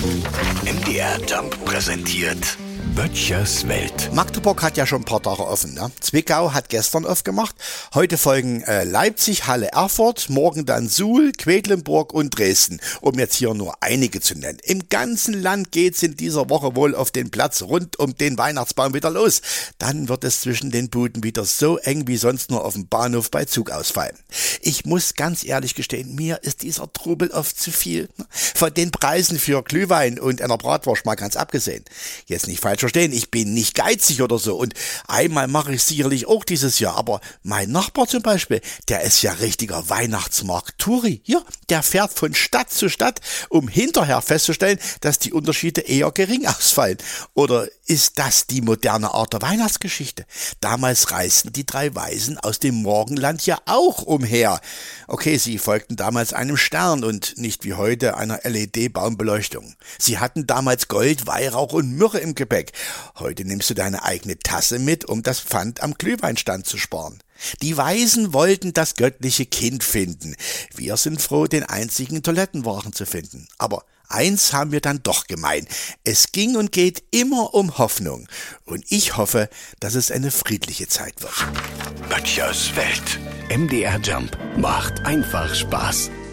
MDR Jump präsentiert Böttchers Welt. Magdeburg hat ja schon ein paar Tage offen, ne? Zwickau hat gestern aufgemacht. Heute folgen Leipzig, Halle, Erfurt, morgen dann Suhl, Quedlinburg und Dresden, um jetzt hier nur einige zu nennen. Im ganzen Land geht's in dieser Woche wohl auf den Platz rund um den Weihnachtsbaum wieder los. Dann wird es zwischen den Buden wieder so eng wie sonst nur auf dem Bahnhof bei Zugausfall. Ich muss ganz ehrlich gestehen, mir ist dieser Trubel oft zu viel. Von den Preisen für Glühwein und einer Bratwurst mal ganz abgesehen. Jetzt nicht falsch verstehen, ich bin nicht geizig oder so und einmal mache ich sicherlich auch dieses Jahr, aber mein Nachbar zum Beispiel, der ist ja richtiger Weihnachtsmarkt-Touri. Ja, der fährt von Stadt zu Stadt, um hinterher festzustellen, dass die Unterschiede eher gering ausfallen. Oder ist das die moderne Art der Weihnachtsgeschichte? Damals reisten die drei Weisen aus dem Morgenland ja auch umher. Okay, sie folgten damals einem Stern und nicht wie heute einer LED-Baumbeleuchtung. Sie hatten damals Gold, Weihrauch und Myrrhe im Gepäck. Heute nimmst du deine eigene Tasse mit, um das Pfand am Glühweinstand zu sparen. Die Weisen wollten das göttliche Kind finden. Wir sind froh, den einzigen Toilettenwagen zu finden. Aber eins haben wir dann doch gemein. Es ging und geht immer um Hoffnung. Und ich hoffe, dass es eine friedliche Zeit wird. Böttchers Welt. MDR Jump macht einfach Spaß.